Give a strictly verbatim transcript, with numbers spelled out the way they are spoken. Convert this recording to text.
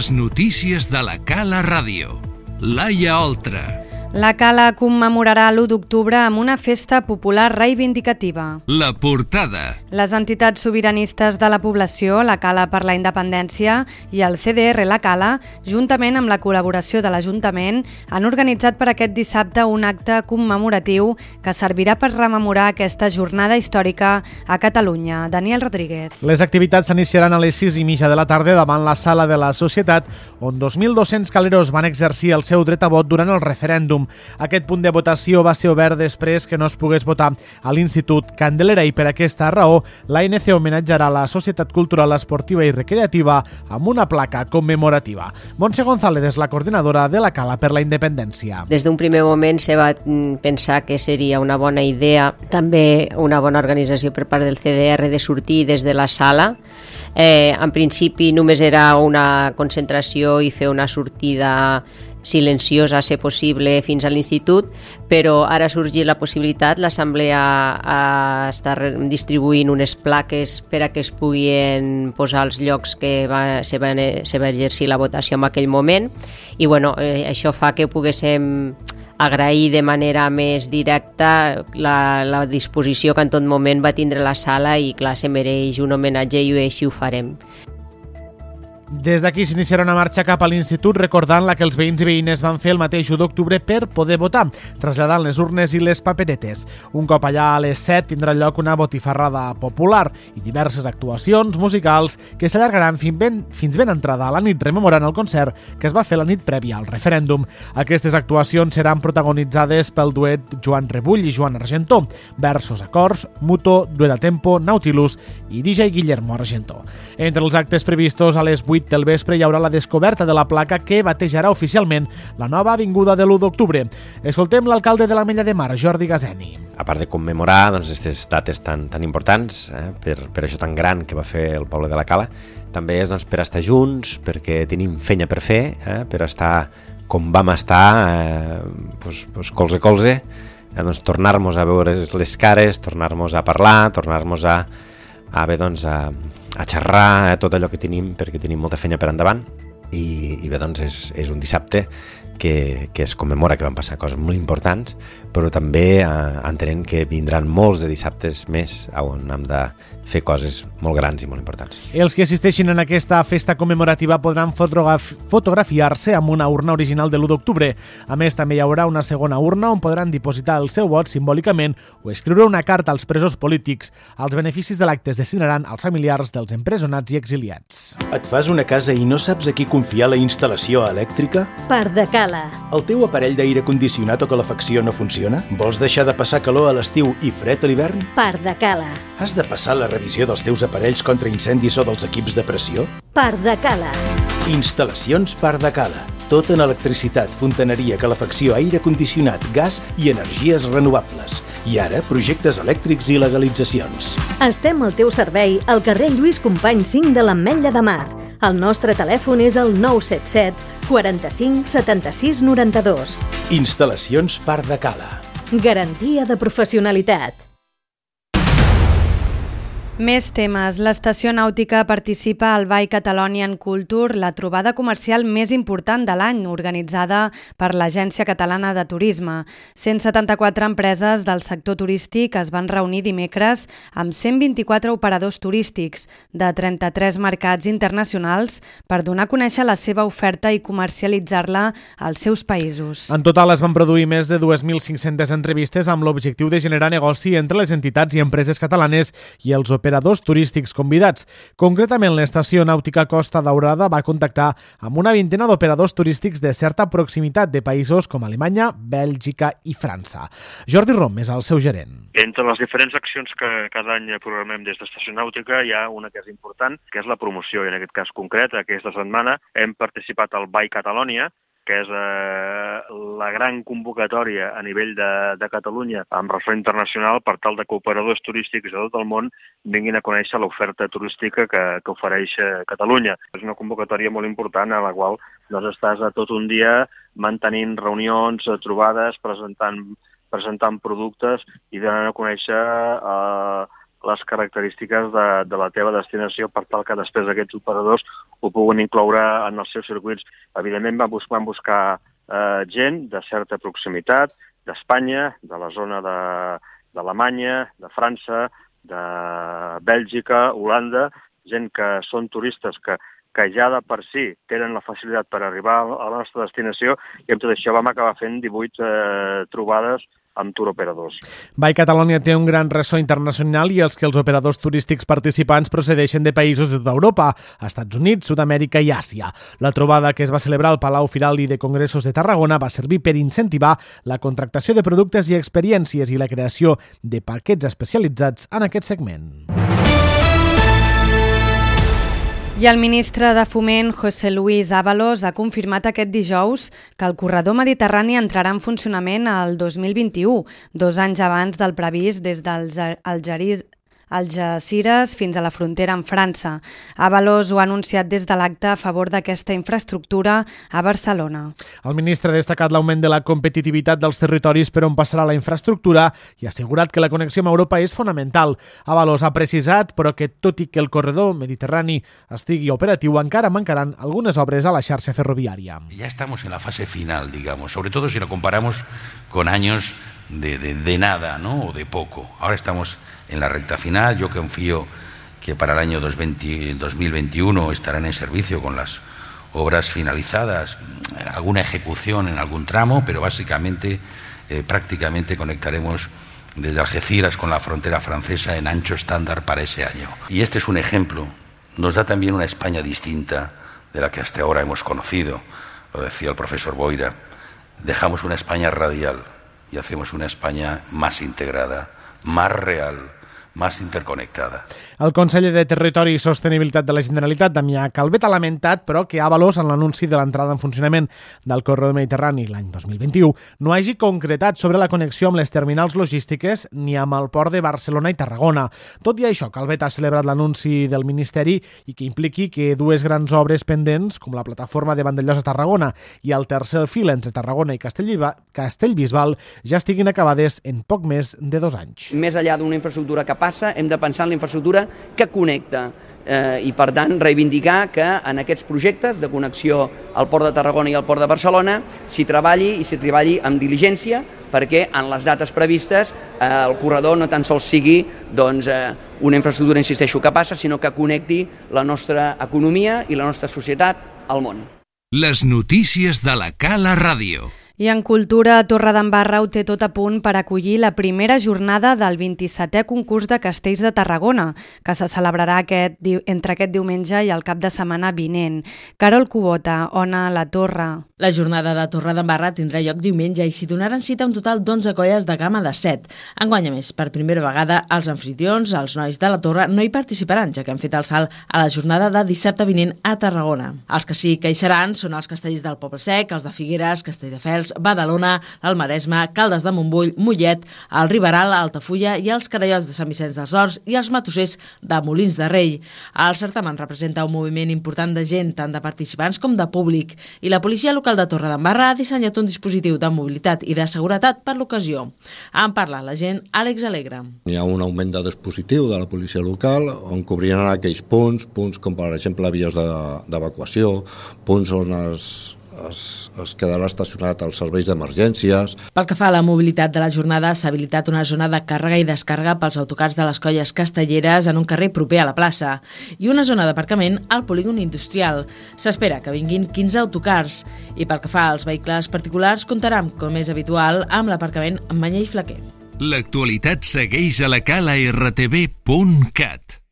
Les notícies de la Cala Ràdio. Laia Oltra. La Cala commemorarà l'u d'octubre amb una festa popular reivindicativa. La portada. Les entitats sobiranistes de la població, la Cala per la Independència i el C D R La Cala, juntament amb la col·laboració de l'Ajuntament, han organitzat per aquest dissabte un acte commemoratiu que servirà per rememorar aquesta jornada històrica a Catalunya. Daniel Rodríguez. Les activitats s'iniciaran a les sis i mitja de la tarda davant la sala de la Societat, on dos mil dos-cents caleros van exercir el seu dret a vot durant el referèndum. Aquest punt de votació va ser obert després que no es pogués votar a l'Institut Candelera i per aquesta raó l'A N C homenatjarà la Societat Cultural Esportiva i Recreativa amb una placa commemorativa. Montse González és la coordinadora de la Cala per la Independència. Des d'un primer moment se va pensar que seria una bona idea, també una bona organització per part del C D R de sortir des de la sala. Eh, en principi només era una concentració i fer una sortida silenciosa, a ser possible, fins a l'institut, però ara ha sorgit la possibilitat, l'Assemblea està distribuint unes plaques per a que es puguin posar els llocs que va, se, va, se va exercir la votació en aquell moment, i bueno, eh, això fa que poguéssim agrair de manera més directa la, la disposició que en tot moment va tindre la sala i clar, se mereix un homenatge i així ho farem. Des d'aquí s'iniciarà una marxa cap a l'Institut recordant la que els veïns i veïnes van fer el mateix u d'octubre per poder votar, traslladant les urnes i les paperetes. Un cop allà a les set tindrà lloc una botifarrada popular i diverses actuacions musicals que s'allargaran fins ben, fins ben entrada a la nit, rememorant el concert que es va fer la nit prèvia al referèndum. Aquestes actuacions seran protagonitzades pel duet Joan Rebull i Joan Argentó, versos acords, Muto, duet a tempo, Nautilus i D J Guillermo Argentó. Entre els actes previstos a les vuit del vespre hi haurà la descoberta de la placa que batejarà oficialment la nova avinguda de l'u d'octubre. Escoltem l'alcalde de l'Ametlla de Mar, Jordi Gazeni. A part de commemorar doncs, aquestes dates tan, tan importants, eh, per, per això tan gran que va fer el poble de la Cala, també és doncs, per estar junts, perquè tenim feina per fer, eh, per estar com vam estar, eh, doncs, doncs, colze a colze, eh, doncs, tornar-nos a veure les cares, tornar-nos a parlar, tornar-nos a, a, bé, doncs, a a xerrar eh, tot allò que tenim, perquè tenim molta feina per endavant i, i bé, doncs és, és un dissabte que, que es commemora que van passar coses molt importants, però també eh, entenent que vindran molts de dissabtes més on hem de fer coses molt grans i molt importants. Els que assisteixin en aquesta festa commemorativa podran fotograf- fotografiar-se amb una urna original de l'u d'octubre. A més, també hi haurà una segona urna on podran dipositar el seu vot simbòlicament o escriure una carta als presos polítics. Els beneficis de l'acte es destinaran als familiars dels empresonats i exiliats. Et fas una casa i no saps a qui confiar la instal·lació elèctrica? Pardacala. El teu aparell d'aire condicionat o calefacció no funciona? Vols deixar de passar calor a l'estiu i fred a l'hivern? Pardacala. Has de passar la revisió dels teus aparells contra incendis o dels equips de pressió? Pardacala. Instal·lacions Pardacala. Tot en electricitat, fontaneria, calefacció, aire condicionat, gas i energies renovables. I ara, projectes elèctrics i legalitzacions. Estem al teu servei al carrer Lluís Company cinc de l'Ametlla de Mar. El nostre telèfon és el nou set set quaranta-cinc setanta-sis noranta-dos. Instal·lacions Pardacala. Garantia de professionalitat. Més temes. L'Estació Nàutica participa al By Catalonian Culture, la trobada comercial més important de l'any, organitzada per l'Agència Catalana de Turisme. cent setanta-quatre empreses del sector turístic es van reunir dimecres amb cent vint-i-quatre operadors turístics de trenta-tres mercats internacionals per donar a conèixer la seva oferta i comercialitzar-la als seus països. En total es van produir més de dos mil cinc-centes entrevistes amb l'objectiu de generar negoci entre les entitats i empreses catalanes i els operadors turístics convidats. Concretament, l'Estació Nàutica Costa Daurada va contactar amb una vintena d'operadors turístics de certa proximitat de països com Alemanya, Bèlgica i França. Jordi Rom és el seu gerent. Entre les diferents accions que cada any programem des d'Estació Nàutica hi ha una que és important, que és la promoció. I en aquest cas concret, aquesta setmana hem participat al By Catalonia, que és eh, la gran convocatòria a nivell de, de Catalunya amb ressò internacional per tal de que operadors turístics de tot el món vinguin a conèixer l'oferta turística que, que ofereix Catalunya. És una convocatòria molt important a la qual doncs, estàs a tot un dia mantenint reunions, trobades, presentant, presentant productes i donant a conèixer eh, les característiques de, de la teva destinació per tal que després aquests operadors ho puguin incloure en els seus circuits. Evidentment van buscar, van buscar eh, gent de certa proximitat, d'Espanya, de la zona de, d'Alemanya, de França, de Bèlgica, Holanda, gent que són turistes que, que ja de per si tenen la facilitat per arribar a la nostra destinació, i amb tot això vam acabar fent divuit eh, trobades amb turoperadors. Vai Catalonia té un gran ressò internacional i els que els operadors turístics participants procedeixen de països d'Europa, Estats Units, Sud-amèrica i Àsia. La trobada que es va celebrar al Palau Firal i de Congressos de Tarragona va servir per incentivar la contractació de productes i experiències i la creació de paquets especialitzats en aquest segment. I el ministre de Foment, José Luis Ábalos, ha confirmat aquest dijous que el corredor mediterrani entrarà en funcionament el dos mil vint-i-u, dos anys abans del previst des dels Algerís Algeciras fins a la frontera amb França. Ábalos ho ha anunciat des de l'acte a favor d'aquesta infraestructura a Barcelona. El ministre ha destacat l'augment de la competitivitat dels territoris per on passarà la infraestructura i ha assegurat que la connexió amb Europa és fonamental. Ábalos ha precisat, però, que tot i que el corredor mediterrani estigui operatiu, encara mancaran algunes obres a la xarxa ferroviària. Ya estamos en la fase final, digamos, sobre todo si lo comparamos con años de, de, de nada, ¿no? O de poco. Ahora estamos en la recta final. Yo confío que para el año dos mil veintiuno estarán en servicio con las obras finalizadas, alguna ejecución en algún tramo, pero básicamente eh, prácticamente conectaremos desde Algeciras con la frontera francesa en ancho estándar para ese año. Y este es un ejemplo, nos da también una España distinta de la que hasta ahora hemos conocido. Lo decía el profesor Boira, dejamos una España radial y hacemos una España más integrada, más real, más interconnectada. El conseller de Territori i Sostenibilitat de la Generalitat, Damià Calvet, ha lamentat, però, que Ábalos, en l'anunci de l'entrada en funcionament del corredor mediterrani l'any dos mil vint-i-u, no hagi concretat sobre la connexió amb les terminals logístiques ni amb el port de Barcelona i Tarragona. Tot i això, Calvet ha celebrat l'anunci del Ministeri i que impliqui que dues grans obres pendents, com la plataforma de Vandellòs a Tarragona i el tercer fil entre Tarragona i Castellbisbal, ja estiguin acabades en poc més de dos anys. Més enllà d'una infraestructura que passa, hem de pensar en la infraestructura que connecta eh, i, per tant, reivindicar que en aquests projectes de connexió al Port de Tarragona i al Port de Barcelona s'hi treballi i s'hi treballi amb diligència perquè en les dates previstes eh, el corredor no tan sols sigui doncs, eh, una infraestructura, insisteixo, que passa, sinó que connecti la nostra economia i la nostra societat al món. Les notícies de la Cala Ràdio. I en cultura, Torredembarra ho té tot a punt per acollir la primera jornada del vint-i-setè concurs de castells de Tarragona, que se celebrarà aquest, entre aquest diumenge i el cap de setmana vinent. Carol Cubota, Ona La Torre. La jornada de Torredembarra tindrà lloc diumenge i s'hi donaran cita un total d'onze colles de gamma de set. Enguany, a més, per primera vegada, els anfitrions, els nois de la Torre, no hi participaran, ja que han fet el salt a la jornada de dissabte vinent a Tarragona. Els que sí que hi seran són els castells del Poble Sec, els de Figueres, Castelldefels, Badalona, el Maresme, Caldes de Montbui, Mollet, el Riberal, Altafulla i els Carallols de Sant Vicenç dels Horts i els Matossers de Molins de Rei. El certamen representa un moviment important de gent, tant de participants com de públic, i la policia local de Torredembarra ha dissenyat un dispositiu de mobilitat i de seguretat per l'ocasió. En parla l'agent Àlex Alegre. Hi ha un augment de dispositiu de la policia local on cobriran aquells punts, punts com per exemple vies d'evacuació, punts on es Es, es quedarà estacionat als serveis d'emergències. Pel que fa a la mobilitat de la jornada, s'ha habilitat una zona de càrrega i descàrrega pels autocars de les colles castelleres en un carrer proper a la plaça i una zona d'aparcament al polígon industrial. S'espera que vinguin quinze autocars i pel que fa als vehicles particulars comptaran, com és habitual, amb l'aparcament Manyer i Flaquer. L'actualitat segueix a la cala r t v punt cat.